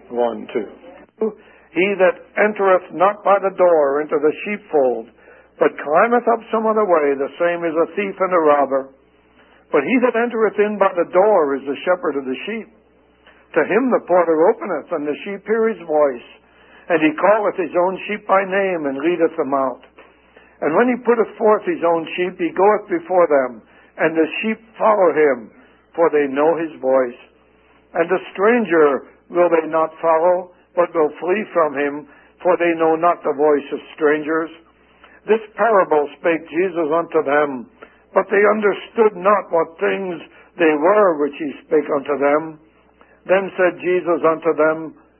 1, 2. He that entereth not by the door into the sheepfold, but climbeth up some other way, the same is a thief and a robber. But he that entereth in by the door is the shepherd of the sheep. To him the porter openeth, and the sheep hear his voice. And he calleth his own sheep by name, and leadeth them out. And when he putteth forth his own sheep, he goeth before them, and the sheep follow him, for they know his voice. And the stranger will they not follow, but will flee from him, for they know not the voice of strangers. This parable spake Jesus unto them, but they understood not what things they were which he spake unto them. Then said Jesus unto them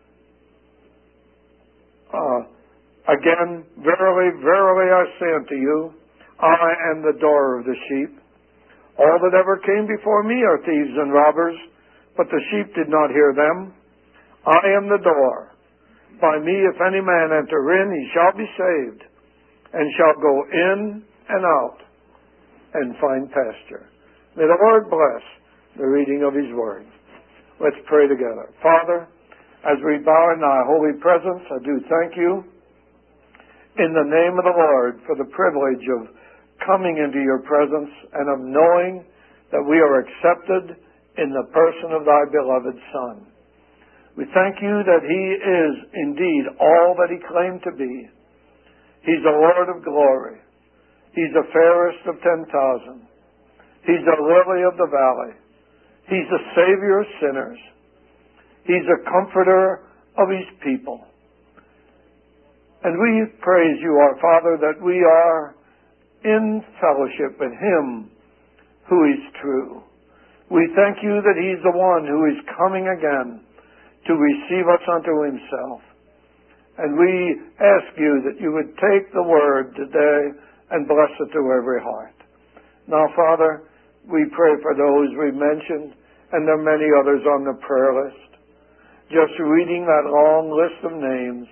again, Verily, verily, I say unto you, I am the door of the sheep. All that ever came before me are thieves and robbers, but the sheep did not hear them. I am the door. By me, if any man enter in, he shall be saved, and shall go in and out, and find pasture. May the Lord bless the reading of his word. Let's pray together. Father, as we bow in thy holy presence, I do thank you in the name of the Lord for the privilege of coming into your presence and of knowing that we are accepted in the person of thy beloved Son. We thank you that he is indeed all that he claimed to be. He's the Lord of glory. He's the fairest of 10,000. He's the lily of the valley. He's the Savior of sinners. He's the comforter of his people. And we praise you, our Father, that we are in fellowship with him who is true. We thank you that he's the one who is coming again to receive us unto himself. And we ask you that you would take the word today and bless it to every heart. Now, Father, we pray for those we mentioned, and there are many others on the prayer list. Just reading that long list of names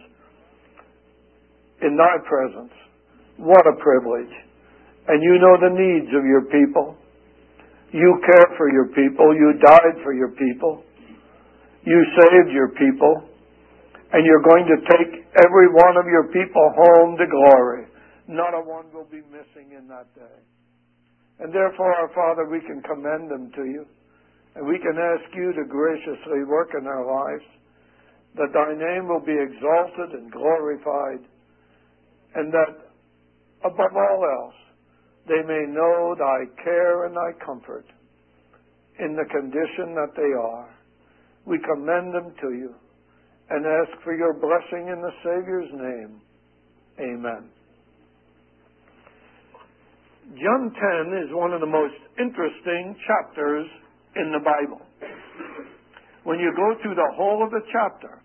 in thy presence, what a privilege. And you know the needs of your people. You care for your people. You died for your people. You saved your people. And you're going to take every one of your people home to glory. Not a one will be missing in that day. And therefore, our Father, we can commend them to you. And we can ask you to graciously work in their lives, that thy name will be exalted and glorified, and that, above all else, they may know thy care and thy comfort in the condition that they are. We commend them to you and ask for your blessing in the Savior's name. Amen. John 10 is one of the most interesting chapters in the Bible. When you go through the whole of the chapter,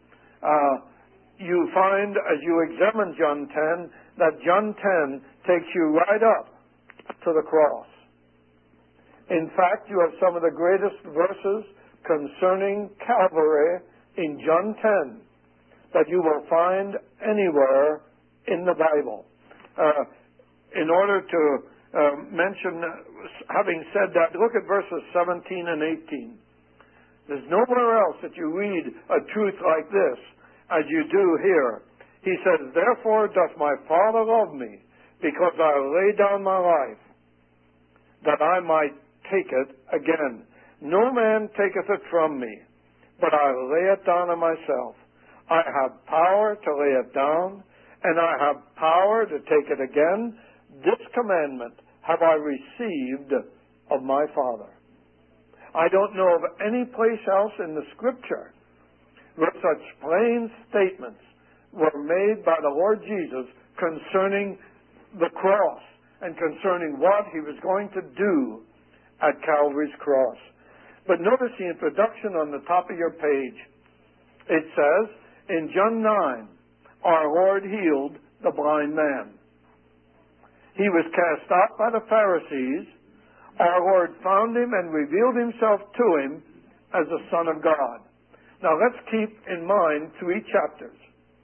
you find, as you examine John 10, that John 10 takes you right up to the cross. In fact, you have some of the greatest verses concerning Calvary in John 10 that you will find anywhere in the Bible. In order to mention, having said that, look at verses 17 and 18. There's nowhere else that you read a truth like this as you do here. He says, Therefore doth my Father love me, because I lay down my life, that I might take it again. No man taketh it from me, but I lay it down of myself. I have power to lay it down, and I have power to take it again. This commandment have I received of my Father. I don't know of any place else in the Scripture where such plain statements were made by the Lord Jesus concerning the cross and concerning what he was going to do at Calvary's cross. But notice the introduction on the top of your page. It says, in John 9, our Lord healed the blind man. He was cast out by the Pharisees. Our Lord found him and revealed himself to him as the Son of God. Now let's keep in mind 3 chapters.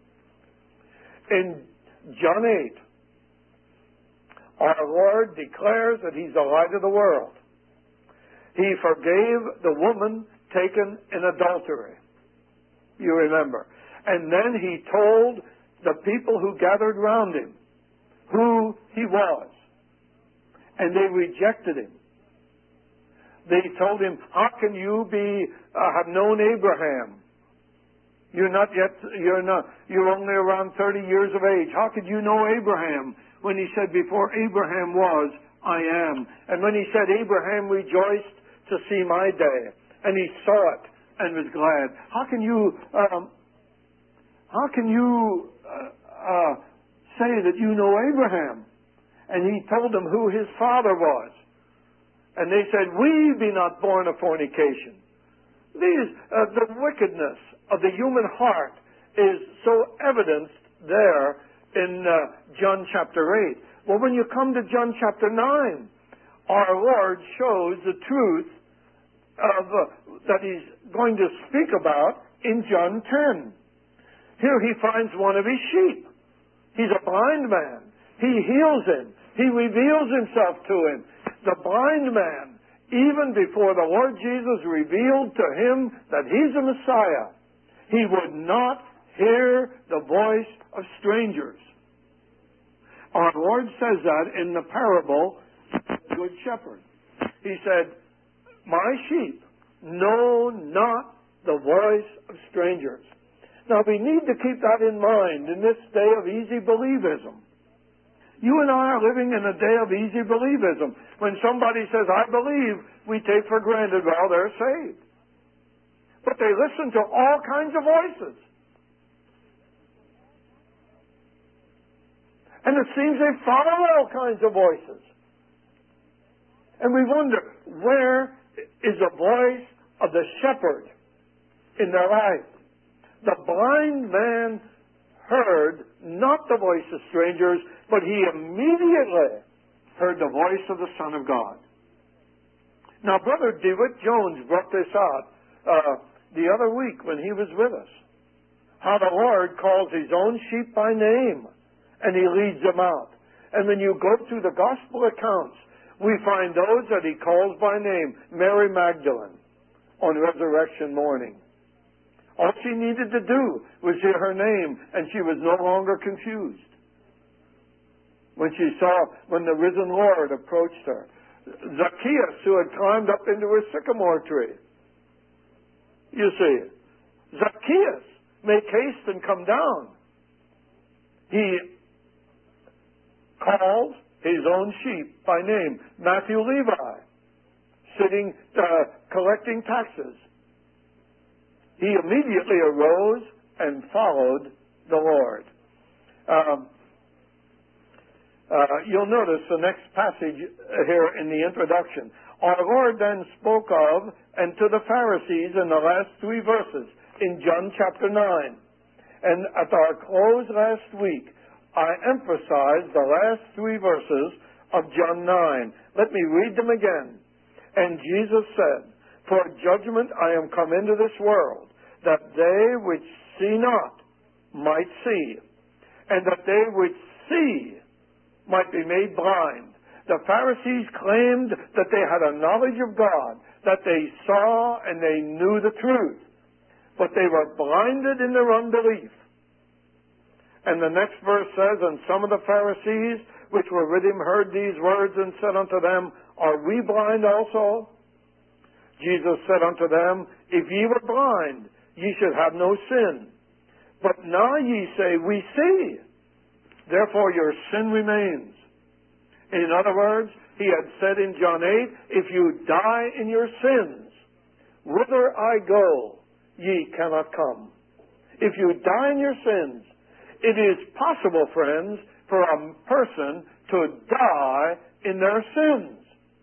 In John 8, our Lord declares that he's the light of the world. He forgave the woman taken in adultery. you remember. And then he told the people who gathered round him who he was. And they rejected him. They told him, how can you have known Abraham? You're only around 30 years of age. How could you know Abraham? When he said, before Abraham was, I am. And when he said, Abraham rejoiced to see my day, and he saw it and was glad. How can you say that you know Abraham? And he told them who his father was. And they said, we be not born of fornication. The wickedness of the human heart is so evidenced there in John chapter 8. Well, when you come to John chapter 9, our Lord shows the truth that he's going to speak about in John 10. Here he finds one of his sheep. He's a blind man. He heals him. He reveals himself to him. The blind man, even before the Lord Jesus revealed to him that he's a Messiah, he would not hear the voice of strangers. Our Lord says that in the parable of the Good Shepherd. He said, my sheep know not the voice of strangers. Now we need to keep that in mind in this day of easy believism. You and I are living in a day of easy believism. When somebody says, I believe, we take for granted, well, they're saved. But they listen to all kinds of voices. And it seems they follow all kinds of voices. And we wonder, where is the voice of the shepherd in their life? The blind man heard not the voice of strangers, but he immediately heard the voice of the Son of God. Now, Brother DeWitt Jones brought this out the other week when he was with us. How the Lord calls his own sheep by name, and he leads them out. And when you go through the gospel accounts, we find those that he calls by name. Mary Magdalene on resurrection morning. All she needed to do was hear her name, and she was no longer confused. When the risen Lord approached her. Zacchaeus, who had climbed up into a sycamore tree. You see, Zacchaeus, make haste and come down. He called his own sheep by name. Matthew Levi, sitting, collecting taxes. He immediately arose and followed the Lord. You'll notice the next passage here in the introduction. Our Lord then spoke of and to the Pharisees in the last 3 verses in John chapter 9. And at our close last week, I emphasized the last 3 verses of John 9. Let me read them again. And Jesus said, for judgment I am come into this world, that they which see not might see, and that they which see might be made blind. The Pharisees claimed that they had a knowledge of God, that they saw and they knew the truth, but they were blinded in their unbelief. And the next verse says, and some of the Pharisees which were with him heard these words and said unto them, are we blind also? Jesus said unto them, if ye were blind, ye should have no sin. But now ye say, we see. Therefore your sin remains. In other words, he had said in John 8, if you die in your sins, whither I go, ye cannot come. If you die in your sins, it is possible, friends, for a person to die in their sins.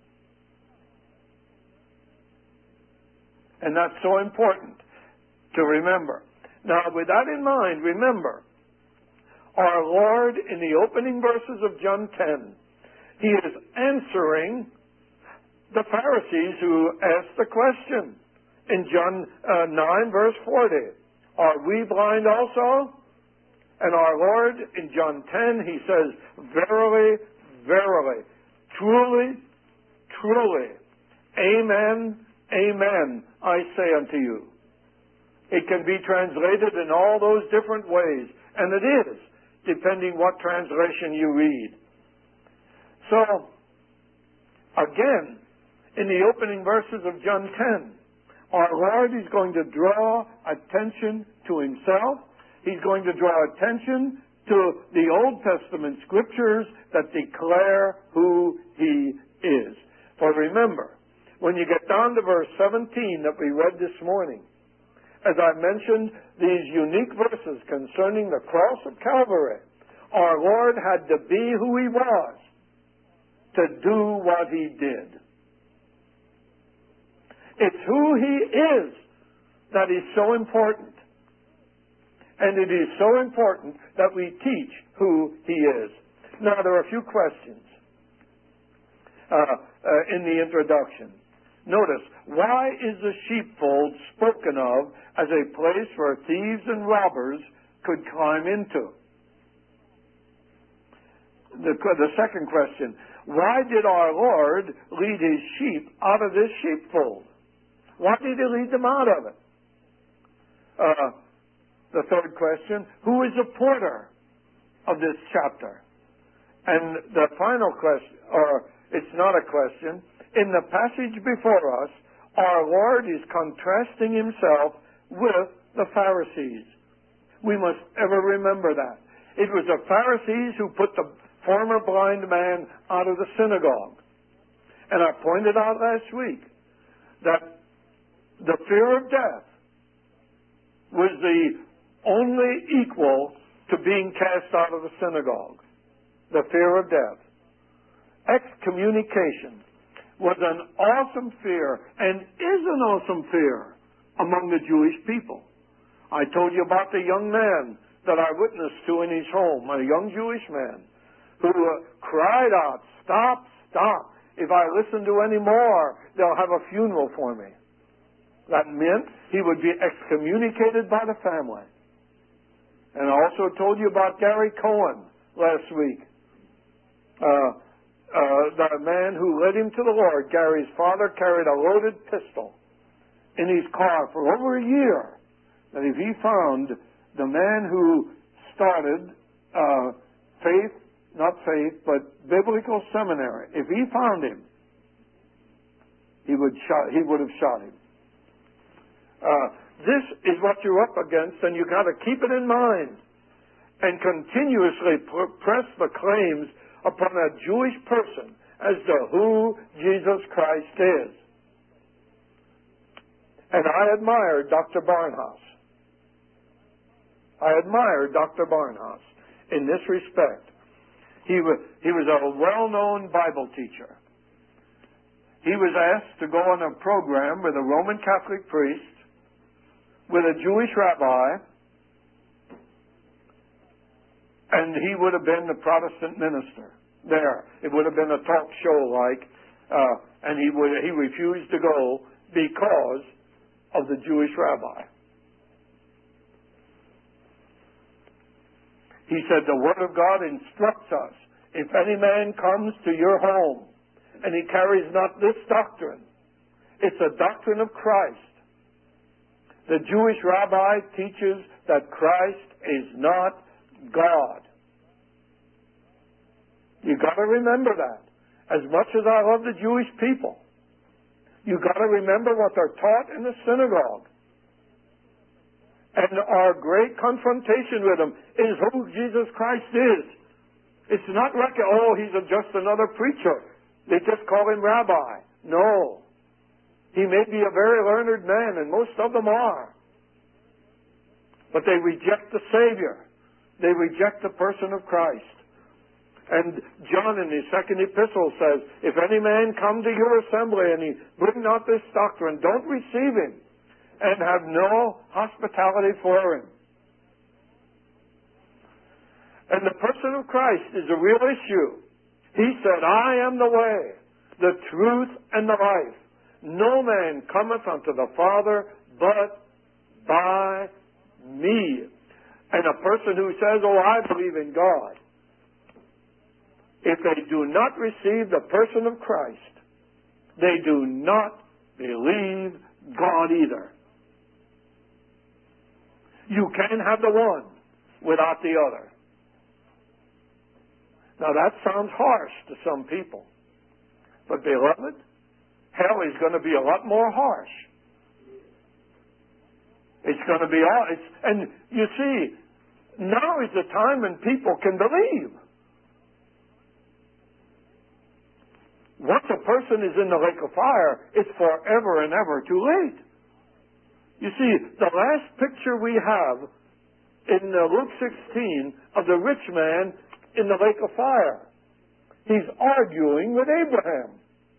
And that's so important to remember. Now, with that in mind, remember, our Lord, in the opening verses of John 10, he is answering the Pharisees who asked the question. In John 9, verse 40, are we blind also? And our Lord, in John 10, he says, verily, verily, truly, truly, amen, amen, I say unto you. It can be translated in all those different ways, and it is, depending what translation you read. So, again, in the opening verses of John 10, our Lord is going to draw attention to Himself. He's going to draw attention to the Old Testament scriptures that declare who He is. For remember, when you get down to verse 17 that we read this morning, as I mentioned, these unique verses concerning the cross of Calvary, our Lord had to be who He was to do what He did. It's who He is that is so important. And it is so important that we teach who He is. Now, there are a few questions in the introduction. Notice, why is the sheepfold spoken of as a place where thieves and robbers could climb into? The second question, why did our Lord lead His sheep out of this sheepfold? Why did He lead them out of it? The third question, who is the porter of this chapter? And the final question, or it's not a question, in the passage before us, our Lord is contrasting Himself with the Pharisees. We must ever remember that. It was the Pharisees who put the former blind man out of the synagogue. And I pointed out last week that the fear of death was the only equal to being cast out of the synagogue. The fear of death. Excommunication was an awesome fear and is an awesome fear among the Jewish people. I told you about the young man that I witnessed to in his home, a young Jewish man who cried out, "Stop, stop. If I listen to any more, they'll have a funeral for me." That meant he would be excommunicated by the family. And I also told you about Gary Cohen last week. The man who led him to the Lord. Gary's father carried a loaded pistol in his car for over a year. That if he found the man who started biblical seminary, if he found him, he would have shot him. This is what you're up against, and you've got to keep it in mind and continuously press the claims upon a Jewish person as to who Jesus Christ is. And I admire Dr. Barnhouse. I admire Dr. Barnhouse in this respect. He was a well-known Bible teacher. He was asked to go on a program with a Roman Catholic priest, with a Jewish rabbi, and he would have been the Protestant minister there. It would have been a talk show and he refused to go because of the Jewish rabbi. He said, the Word of God instructs us, if any man comes to your home and he carries not this doctrine, it's a doctrine of Christ. The Jewish rabbi teaches that Christ is not God. You've got to remember that. As much as I love the Jewish people, you've got to remember what they're taught in the synagogue. And our great confrontation with them is who Jesus Christ is. It's not like, he's just another preacher. They just call him rabbi. No. He may be a very learned man, and most of them are. But they reject the Savior. They reject the person of Christ. And John in his second epistle says, if any man come to your assembly and he bring not this doctrine, don't receive him and have no hospitality for him. And the person of Christ is a real issue. He said, I am the way, the truth, and the life. No man cometh unto the Father but by me. And a person who says, I believe in God, if they do not receive the person of Christ, they do not believe God either. You can't have the one without the other. Now that sounds harsh to some people. But beloved, hell is going to be a lot more harsh. It's going to be all... And you see, now is the time when people can believe. Once a person is in the lake of fire, it's forever and ever too late. You see, the last picture we have in Luke 16 of the rich man in the lake of fire, he's arguing with Abraham.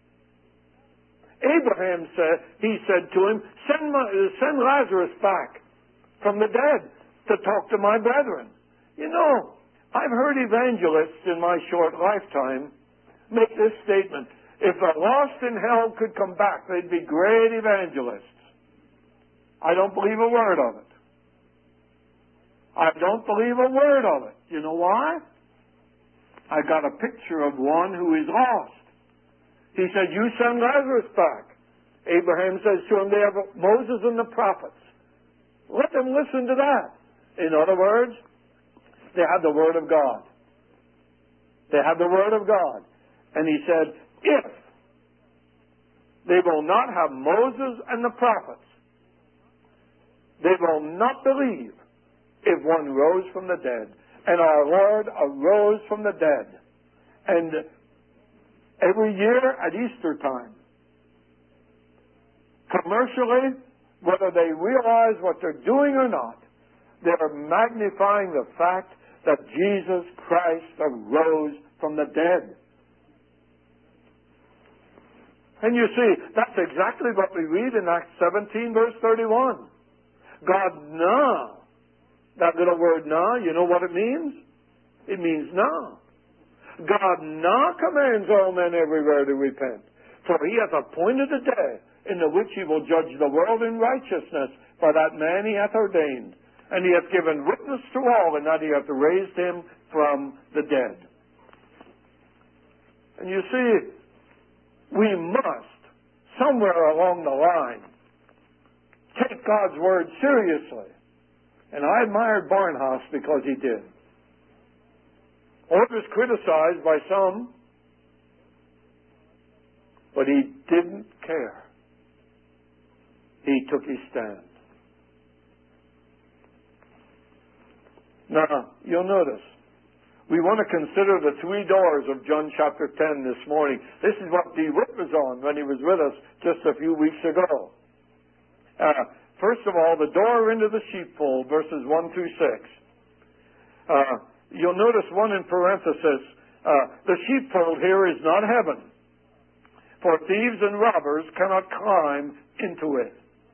Abraham said to him, send Lazarus back from the dead to talk to my brethren. You know, I've heard evangelists in my short lifetime make this statement: if the lost in hell could come back, they'd be great evangelists. I don't believe a word of it. I don't believe a word of it. You know why? I got a picture of one who is lost. He said, you send Lazarus back. Abraham says to him, they have Moses and the prophets. Let them listen to that. In other words, they have the Word of God. They have the Word of God. And he said, if they will not have Moses and the prophets, they will not believe if one rose from the dead. And our Lord arose from the dead. And every year at Easter time, commercially, whether they realize what they're doing or not, they're magnifying the fact that Jesus Christ arose from the dead. And you see, that's exactly what we read in Acts 17, verse 31. God now. That little word now, you know what it means? It means now. God now commands all men everywhere to repent. For he hath appointed a day in the which he will judge the world in righteousness. For that man he hath ordained. And he hath given witness to all, and that he hath raised him from the dead. And you see, we must, somewhere along the line, take God's word seriously. And I admired Barnhouse because he did. It was criticized by some, but he didn't care. He took his stand. Now, you'll notice, we want to consider the three doors of John chapter 10 this morning. This is what DeWitt was on when he was with us just a few weeks ago. First of all, the door into the sheepfold, verses 1 through 6. You'll notice one in parenthesis. The sheepfold here is not heaven, for thieves and robbers cannot climb into it.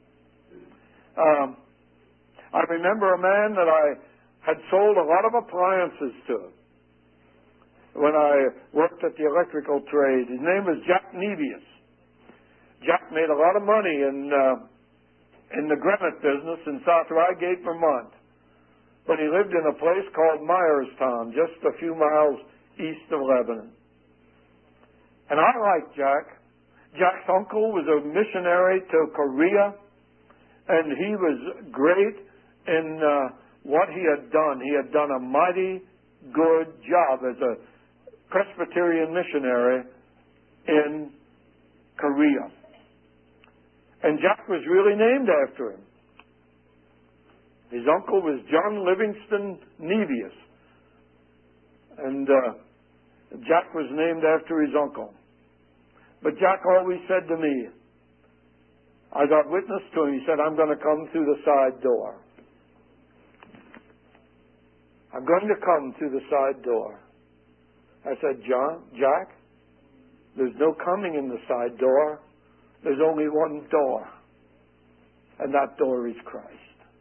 I remember a man that I had sold a lot of appliances to when I worked at the electrical trade. His name was Jack Nevius. Jack made a lot of money in the granite business in South Rygate, Vermont. But he lived in a place called Myerstown, just a few miles east of Lebanon. And I liked Jack. Jack's uncle was a missionary to Korea, and he was great in what he had done. He had done a mighty good job as a Presbyterian missionary in Korea. And Jack was really named after him. His uncle was John Livingston Nevius. And Jack was named after his uncle. But Jack always said to me, I got witness to him, he said, I'm going to come through the side door. I'm going to come through the side door. I said, Jack, there's no coming in the side door. There's only one door, and that door is Christ.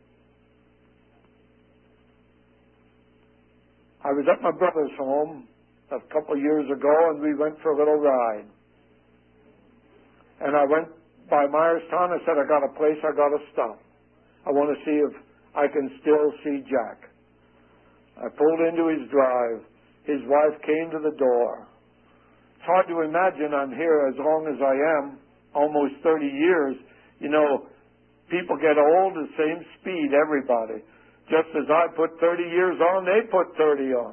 I was at my brother's home a couple of years ago, and we went for a little ride. And I went by Myerstown. I said, I got a place I got to stop. I want to see if I can still see Jack. I pulled into his drive. His wife came to the door. It's hard to imagine I'm here as long as I am. Almost 30 years. You know, people get old at the same speed, everybody. Just as I put 30 years on, they put 30 on.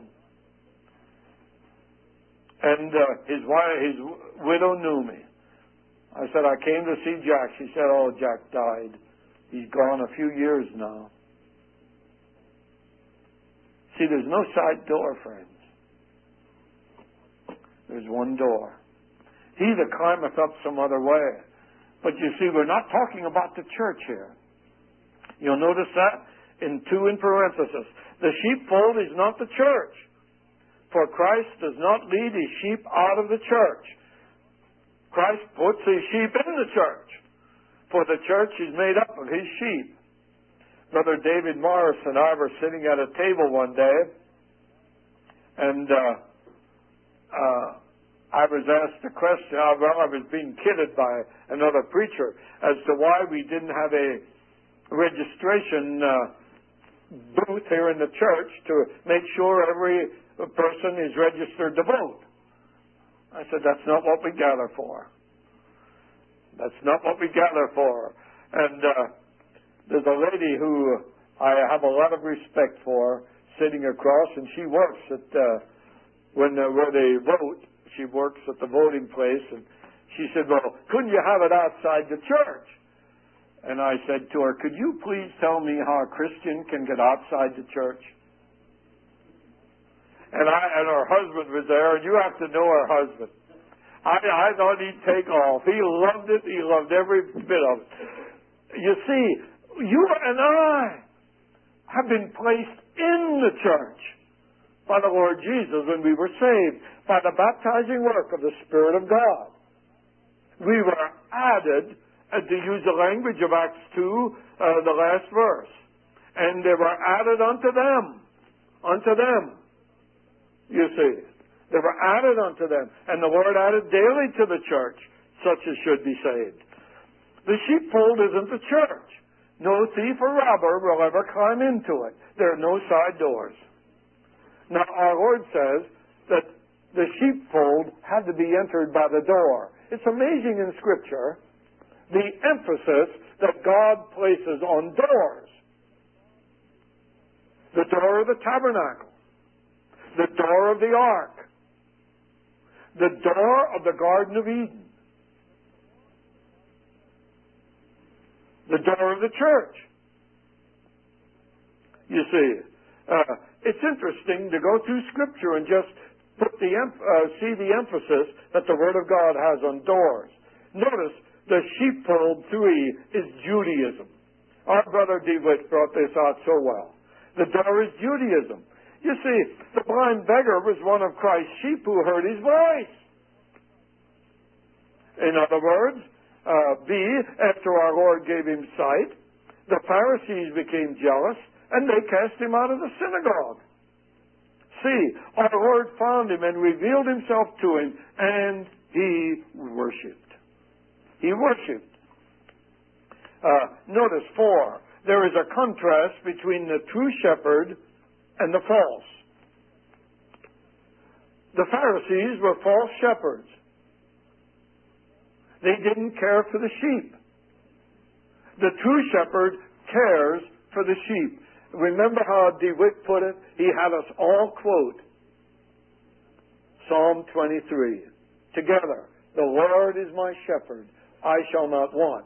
And his widow knew me. I said, I came to see Jack. She said, oh, Jack died. He's gone a few years now. See, there's no side door, friends. There's one door. He that climbeth up some other way. But you see, we're not talking about the church here. You'll notice that in parentheses. The sheepfold is not the church. For Christ does not lead his sheep out of the church. Christ puts his sheep in the church. For the church is made up of his sheep. Brother David Morris and I were sitting at a table one day, and I was asked a question. I was being kidded by another preacher as to why we didn't have a registration booth here in the church to make sure every person is registered to vote. I said, that's not what we gather for. That's not what we gather for. And there's a lady who I have a lot of respect for sitting across, and she works at where they vote. She works at the voting place, and she said, well, couldn't you have it outside the church? And I said to her, could you please tell me how a Christian can get outside the church? And her husband was there, and you have to know her husband. I thought he'd take off. He loved it. He loved every bit of it. You see, you and I have been placed in the church by the Lord Jesus when we were saved, by the baptizing work of the Spirit of God. We were added, to use the language of Acts 2, the last verse. And they were added unto them. Unto them. You see. They were added unto them. And the Lord added daily to the church such as should be saved. The sheepfold isn't the church. No thief or robber will ever climb into it. There are no side doors. Now, our Lord says that the sheepfold had to be entered by the door. It's amazing in Scripture the emphasis that God places on doors. The door of the tabernacle. The door of the ark. The door of the Garden of Eden. The door of the church. You see, it's interesting to go through Scripture and just see the emphasis that the Word of God has on doors. Notice, the sheepfold 3 is Judaism. Our brother DeWitt brought this out so well. The door is Judaism. You see, the blind beggar was one of Christ's sheep who heard his voice. In other words, B, after our Lord gave him sight, the Pharisees became jealous, and they cast him out of the synagogue. C, our Lord found him and revealed himself to him, and he worshipped. He worshipped. Notice 4, there is a contrast between the true shepherd and the false. The Pharisees were false shepherds. They didn't care for the sheep. The true shepherd cares for the sheep. Remember how DeWitt put it? He had us all quote Psalm 23. Together, the Lord is my shepherd, I shall not want.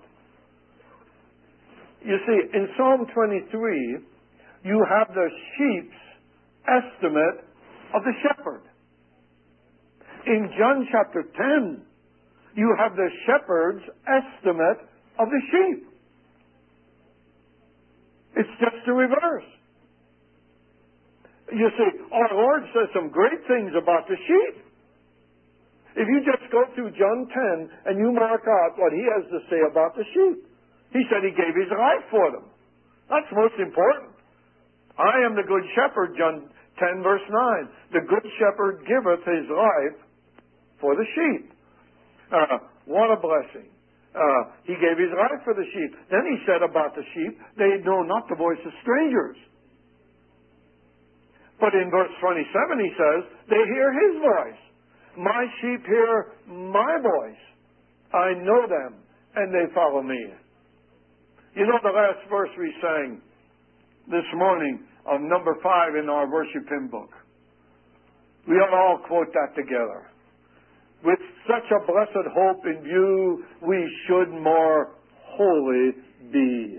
You see, in Psalm 23, you have the sheep's estimate of the shepherd. In John chapter 10, you have the shepherd's estimate of the sheep. It's just the reverse. You see, our Lord says some great things about the sheep. If you just go through John 10 and you mark out what he has to say about the sheep, he said he gave his life for them. That's most important. I am the good shepherd, John 10 verse 9. The good shepherd giveth his life for the sheep. What a blessing. He gave his life for the sheep. Then he said about the sheep, they know not the voice of strangers. But in verse 27 he says, they hear his voice. My sheep hear my voice. I know them, and they follow me. You know the last verse we sang this morning of number 5 in our worship hymn book. We ought to all quote that together. With such a blessed hope in view, we should more holy be.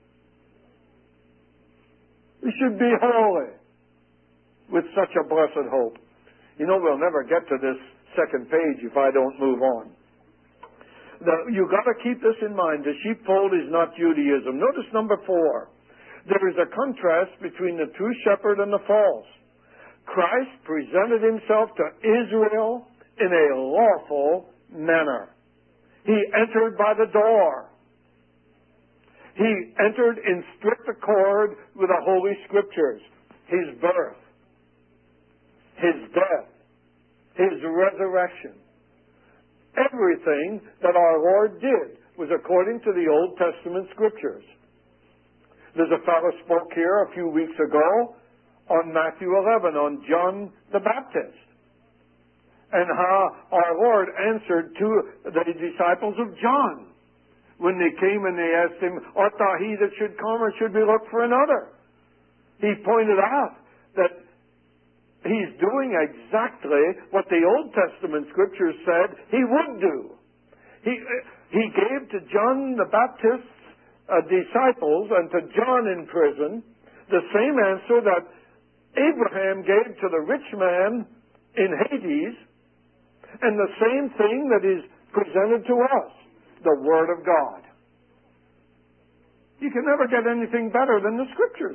We should be holy with such a blessed hope. You know, we'll never get to this second page if I don't move on. You've got to keep this in mind. The sheepfold is not Judaism. Notice number 4. There is a contrast between the true shepherd and the false. Christ presented himself to Israel in a lawful manner. He entered by the door. He entered in strict accord with the Holy Scriptures. His birth, his death, his resurrection. Everything that our Lord did was according to the Old Testament Scriptures. There's a fellow spoke here a few weeks ago on Matthew 11, on John the Baptist, and how our Lord answered to the disciples of John when they came and they asked him, "Art thou he that should come, or should we look for another?" He pointed out that he's doing exactly what the Old Testament Scriptures said he would do. He gave to John the Baptist's disciples and to John in prison the same answer that Abraham gave to the rich man in Hades, and the same thing that is presented to us, the Word of God. You can never get anything better than the Scriptures.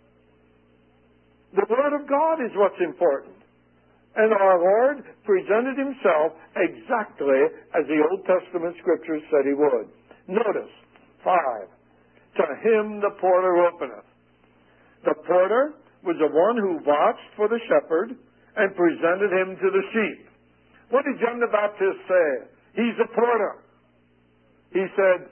The Word of God is what's important. And our Lord presented himself exactly as the Old Testament Scriptures said he would. Notice, 5. To him the porter openeth. The porter was the one who watched for the shepherd and presented him to the sheep. What did John the Baptist say? He's the porter. He said,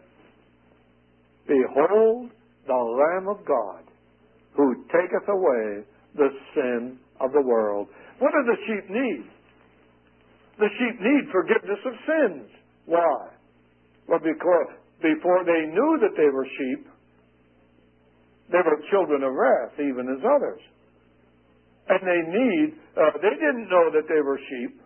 "Behold the Lamb of God, who taketh away the sin of the world." What do the sheep need? The sheep need forgiveness of sins. Why? Well, because before they knew that they were sheep, they were children of wrath, even as others. And they didn't know that they were sheep.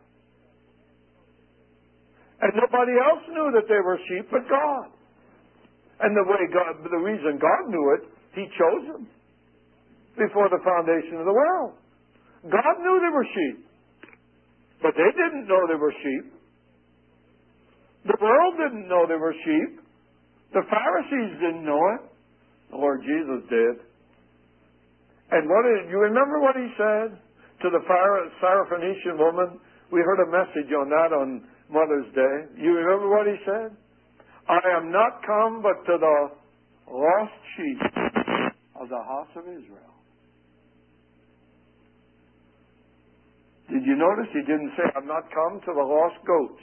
And nobody else knew that they were sheep but God. And the reason God knew it, he chose them before the foundation of the world. God knew they were sheep, but they didn't know they were sheep. The world didn't know they were sheep. The Pharisees didn't know it. The Lord Jesus did. And you remember what he said to the Syrophoenician woman? We heard a message on that on Mother's Day. You remember what he said? "I am not come but to the lost sheep of the house of Israel." Did you notice he didn't say, "I'm not come to the lost goats"?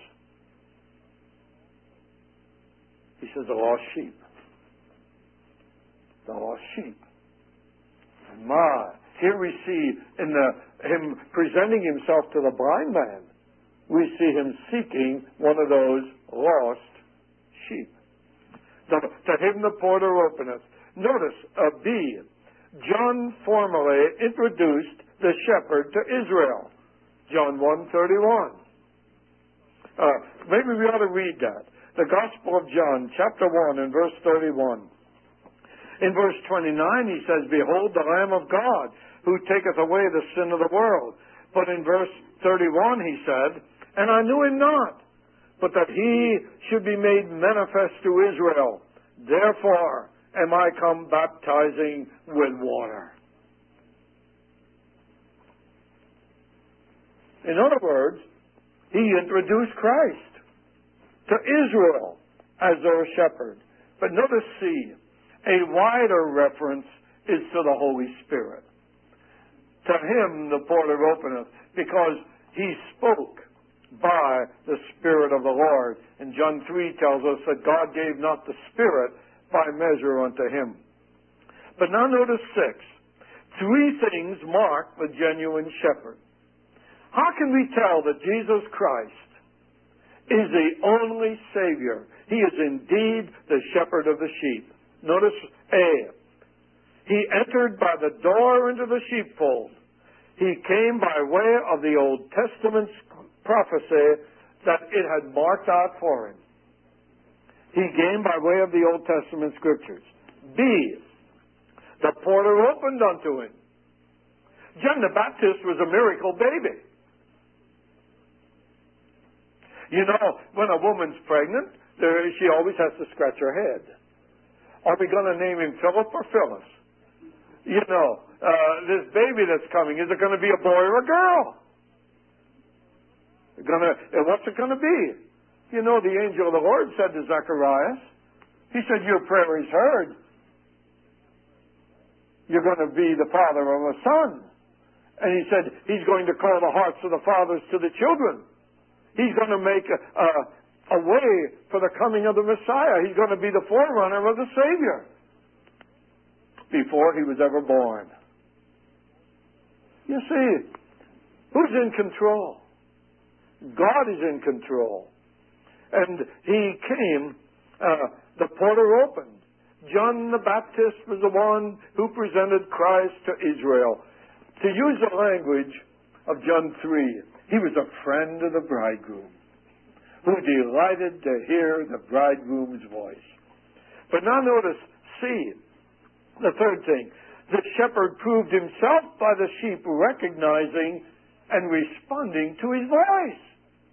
He says, "the lost sheep." The lost sheep. Here we see in him presenting himself to the blind man, we see him seeking one of those lost sheep. To him the porter openeth. Notice, B. John formally introduced the shepherd to Israel. John 1:31. Maybe we ought to read that. The Gospel of John, chapter 1, and verse 31. In verse 29, he says, "Behold the Lamb of God, who taketh away the sin of the world." But in verse 31, he said, "And I knew him not, but that he should be made manifest to Israel. Therefore am I come baptizing with water." In other words, he introduced Christ to Israel as their shepherd. But notice C, a wider reference is to the Holy Spirit. To him the porter openeth, because he spoke by the Spirit of the Lord. And John 3 tells us that God gave not the Spirit by measure unto him. But now notice 6. 3 things mark the genuine shepherd. How can we tell that Jesus Christ is the only Savior? He is indeed the shepherd of the sheep. Notice A. He entered by the door into the sheepfold. He came by way of the Old Testament's prophecy that it had marked out for him. He came by way of the Old Testament scriptures. B, the portal opened unto him. John the Baptist was a miracle baby. You know, when a woman's pregnant, she always has to scratch her head. Are we going to name him Philip or Phyllis? You know, this baby that's coming, is it going to be a boy or a girl? What's it going to be? You know, the angel of the Lord said to Zacharias, he said, your prayer is heard. You're going to be the father of a son. And he said, he's going to call the hearts of the fathers to the children. He's going to make a way for the coming of the Messiah. He's going to be the forerunner of the Savior before he was ever born. You see, who's in control? God is in control. And he came, the portal opened. John the Baptist was the one who presented Christ to Israel. To use the language of John 3, he was a friend of the bridegroom who delighted to hear the bridegroom's voice. But now notice, see, the third thing. The shepherd proved himself by the sheep recognizing and responding to his voice.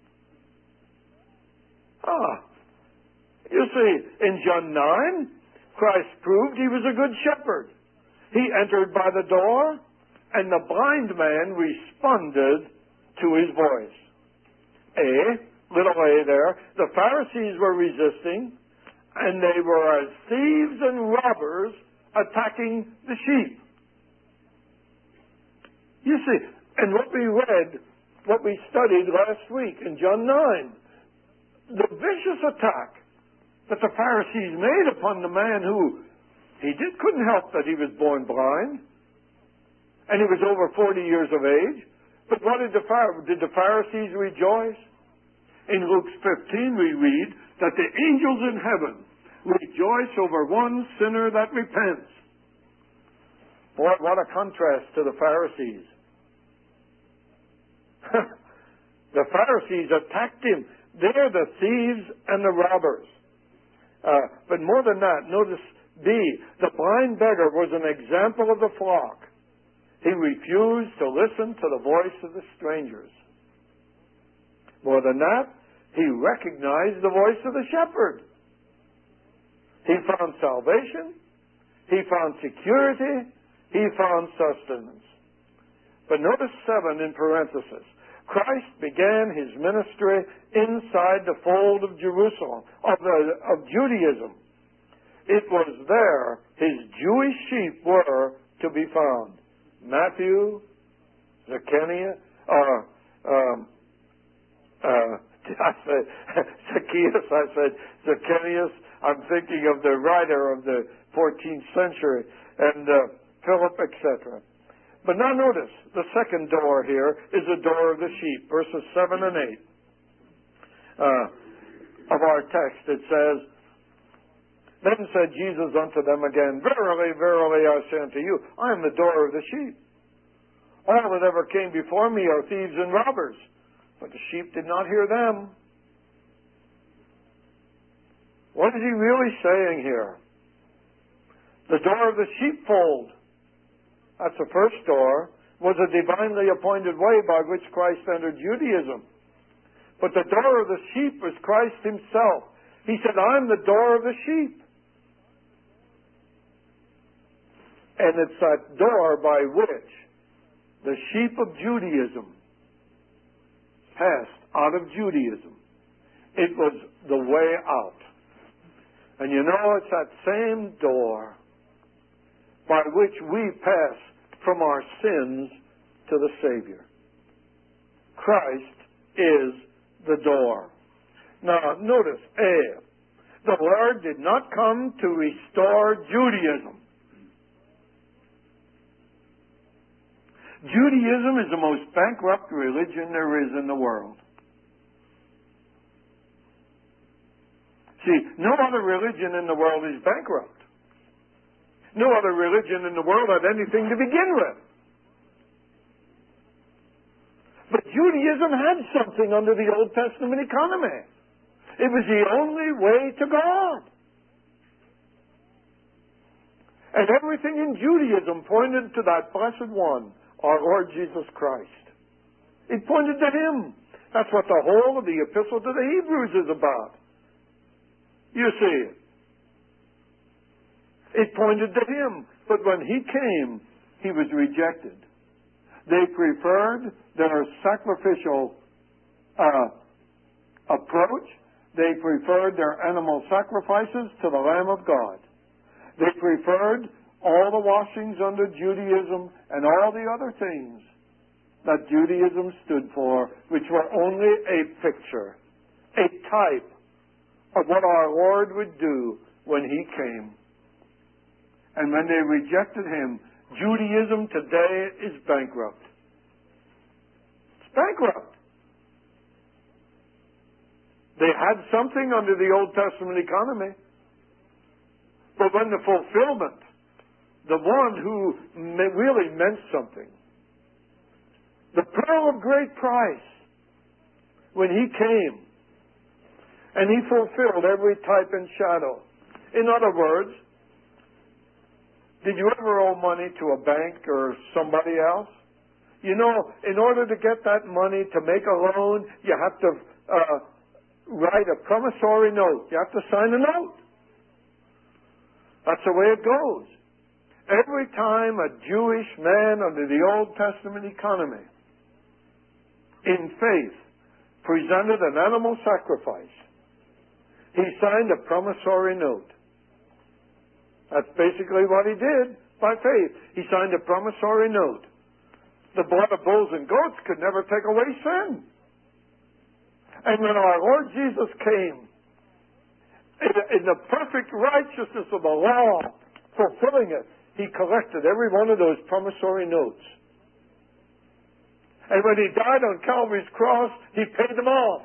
You see, in John 9, Christ proved he was a good shepherd. He entered by the door, and the blind man responded to his voice. Little a there. The Pharisees were resisting, and they were as thieves and robbers attacking the sheep. You see, and what we read, what we studied last week in John 9, the vicious attack that the Pharisees made upon the man who couldn't help that he was born blind, and he was over 40 years of age. But what did the Pharisees rejoice? In Luke 15 we read that the angels in heaven rejoice over one sinner that repents. Boy, what a contrast to the Pharisees. The Pharisees attacked him. They're the thieves and the robbers. But more than that, notice B, the blind beggar was an example of the flock. He refused to listen to the voice of the strangers. More than that, he recognized the voice of the shepherd. He found salvation. He found security. He found sustenance. But notice 7 in parenthesis. Christ began his ministry inside the fold of Jerusalem, of Judaism. It was there his Jewish sheep were to be found. Matthew, Zacchaeus, Zacchaeus. I'm thinking of the writer of the 14th century, and Philip, etc. But now notice, the second door here is the door of the sheep, verses 7 and 8 of our text. It says, Then said Jesus unto them again, Verily, verily, I say unto you, I am the door of the sheep. All that ever came before me are thieves and robbers, but the sheep did not hear them. What is he really saying here? The door of the sheepfold, that's the first door, was a divinely appointed way by which Christ entered Judaism. But the door of the sheep was Christ himself. He said, I'm the door of the sheep. And it's that door by which the sheep of Judaism passed out of Judaism. It was the way out. And you know, it's that same door by which we pass from our sins to the Savior. Christ is the door. Now, notice, the Lord did not come to restore Judaism. Judaism is the most bankrupt religion there is in the world. See, no other religion in the world is bankrupt. No other religion in the world had anything to begin with. But Judaism had something under the Old Testament economy. It was the only way to God. And everything in Judaism pointed to that blessed one, our Lord Jesus Christ. It pointed to Him. That's what the whole of the Epistle to the Hebrews is about. You see it. It pointed to Him. But when He came, He was rejected. They preferred their sacrificial approach. They preferred their animal sacrifices to the Lamb of God. They preferred all the washings under Judaism and all the other things that Judaism stood for, which were only a picture, a type of what our Lord would do when He came. And when they rejected Him, Judaism today is bankrupt. It's bankrupt. They had something under the Old Testament economy. But when the fulfillment, the one who really meant something, the pearl of great price, when He came, and He fulfilled every type and shadow. In other words, did you ever owe money to a bank or somebody else? You know, in order to get that money to make a loan, you have to write a promissory note. You have to sign a note. That's the way it goes. Every time a Jewish man under the Old Testament economy, in faith, presented an animal sacrifice, he signed a promissory note. That's basically what he did by faith. He signed a promissory note. The blood of bulls and goats could never take away sin. And when our Lord Jesus came, in the perfect righteousness of the law, fulfilling it, He collected every one of those promissory notes. And when He died on Calvary's cross, He paid them off.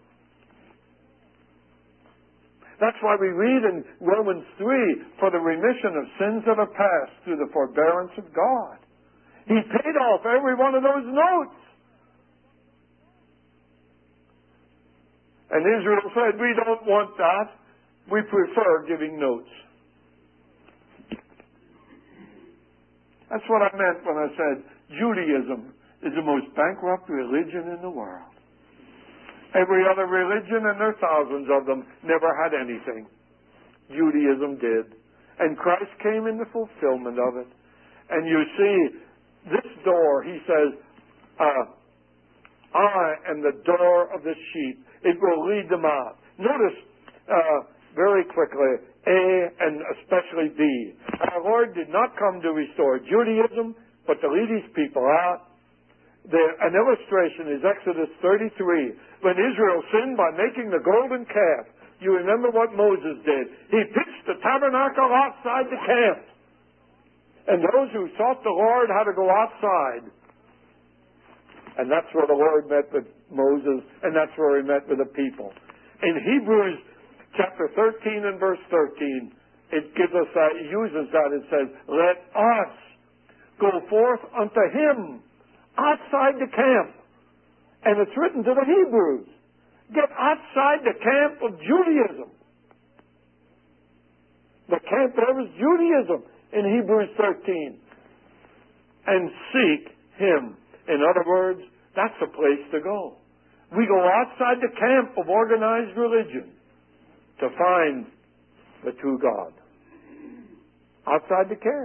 That's why we read in Romans 3, for the remission of sins that are past through the forbearance of God. He paid off every one of those notes. And Israel said, we don't want that. We prefer giving notes. That's what I meant when I said Judaism is the most bankrupt religion in the world. Every other religion, and there are thousands of them, never had anything. Judaism did. And Christ came in the fulfillment of it. And you see, this door, He says, I am the door of the sheep. It will lead them out. Notice very quickly, A and especially B. Our Lord did not come to restore Judaism, but to lead His people out. An illustration is Exodus 33. When Israel sinned by making the golden calf, you remember what Moses did. He pitched the tabernacle outside the camp. And those who sought the Lord had to go outside. And that's where the Lord met with Moses, and that's where He met with the people. In Hebrews chapter 13 and verse 13, it gives us that, it uses that, it says, let us go forth unto Him outside the camp. And it's written to the Hebrews. Get outside the camp of Judaism. The camp there is Judaism in Hebrews 13. And seek Him. In other words, that's the place to go. We go outside the camp of organized religion to find the true God. Outside the camp.